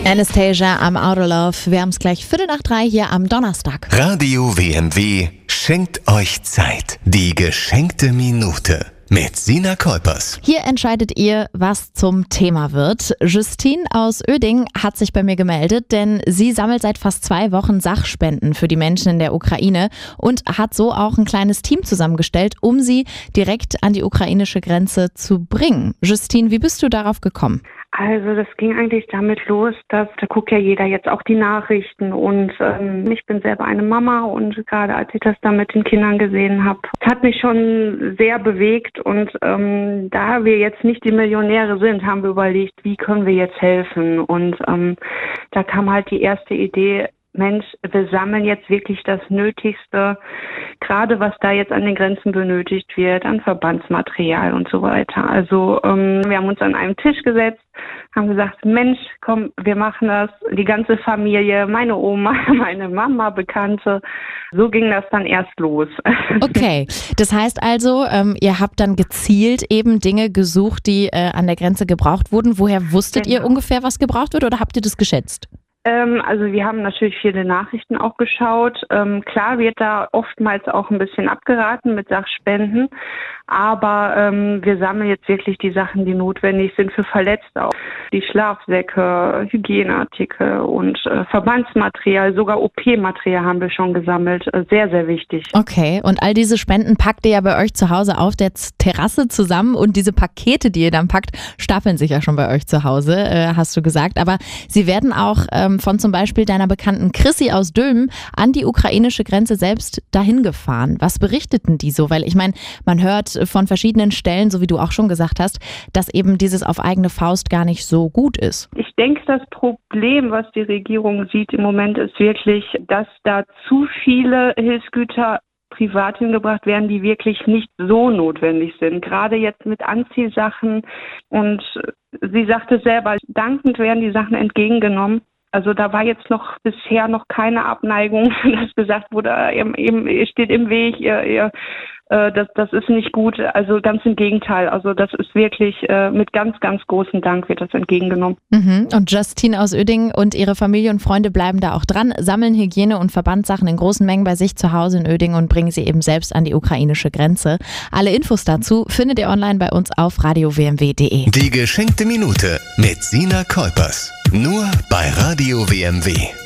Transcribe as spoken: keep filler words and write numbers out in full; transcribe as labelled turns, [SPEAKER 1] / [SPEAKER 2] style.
[SPEAKER 1] Anastasia am Autolove. Wir haben es gleich Viertel nach drei hier am Donnerstag.
[SPEAKER 2] Radio W M W schenkt euch Zeit. Die geschenkte Minute mit Sina Kolpers.
[SPEAKER 1] Hier entscheidet ihr, was zum Thema wird. Justine aus Oeding hat sich bei mir gemeldet, denn sie sammelt seit fast zwei Wochen Sachspenden für die Menschen in der Ukraine und hat so auch ein kleines Team zusammengestellt, um sie direkt an die ukrainische Grenze zu bringen. Justine, wie bist du darauf gekommen?
[SPEAKER 3] Also das ging eigentlich damit los, dass da guckt ja jeder jetzt auch die Nachrichten und ähm, ich bin selber eine Mama und gerade als ich das da mit den Kindern gesehen habe, es hat mich schon sehr bewegt und ähm, da wir jetzt nicht die Millionäre sind, haben wir überlegt, wie können wir jetzt helfen und ähm, da kam halt die erste Idee, Mensch, wir sammeln jetzt wirklich das Nötigste, gerade was da jetzt an den Grenzen benötigt wird, an Verbandsmaterial und so weiter. Also ähm, wir haben uns an einen Tisch gesetzt, haben gesagt, Mensch, komm, wir machen das, die ganze Familie, meine Oma, meine Mama, Bekannte. So ging das dann erst los.
[SPEAKER 1] Okay, das heißt also, ähm, ihr habt dann gezielt eben Dinge gesucht, die äh, an der Grenze gebraucht wurden. Woher wusstet genau. ihr ungefähr, was gebraucht wird oder habt ihr das geschätzt?
[SPEAKER 3] Ähm, also wir haben natürlich viele Nachrichten auch geschaut. Ähm, klar wird da oftmals auch ein bisschen abgeraten mit Sachspenden, aber ähm, wir sammeln jetzt wirklich die Sachen, die notwendig sind für Verletzte. Auch die Schlafsäcke, Hygieneartikel und äh, Verbandsmaterial, sogar O P-Material haben wir schon gesammelt. Äh, sehr, sehr wichtig.
[SPEAKER 1] Okay, und all diese Spenden packt ihr ja bei euch zu Hause auf der Terrasse zusammen und diese Pakete, die ihr dann packt, stapeln sich ja schon bei euch zu Hause, äh, hast du gesagt. Aber sie werden auch ähm, von zum Beispiel deiner Bekannten Chrissy aus Dülmen an die ukrainische Grenze selbst dahin gefahren. Was berichteten die so? Weil ich meine, man hört von verschiedenen Stellen, so wie du auch schon gesagt hast, dass eben dieses auf eigene Faust gar nicht so gut ist.
[SPEAKER 3] Ich denke, das Problem, was die Regierung sieht im Moment, ist wirklich, dass da zu viele Hilfsgüter privat hingebracht werden, die wirklich nicht so notwendig sind. Gerade jetzt mit Anziehsachen und sie sagte selber, dankend werden die Sachen entgegengenommen. Also da war jetzt noch bisher noch keine Abneigung, dass gesagt wurde, eben, ihr steht im Weg, ihr, ihr, äh, das, das ist nicht gut. Also ganz im Gegenteil. Also das ist wirklich äh, mit ganz, ganz großem Dank wird das entgegengenommen.
[SPEAKER 1] Mhm. Und Justine aus Oeding und ihre Familie und Freunde bleiben da auch dran, sammeln Hygiene- und Verbandssachen in großen Mengen bei sich zu Hause in Oeding und bringen sie eben selbst an die ukrainische Grenze. Alle Infos dazu findet ihr online bei uns auf radio w m w punkt d e.
[SPEAKER 2] Die geschenkte Minute mit Sina Kolpers. Nur bei Radio W M W.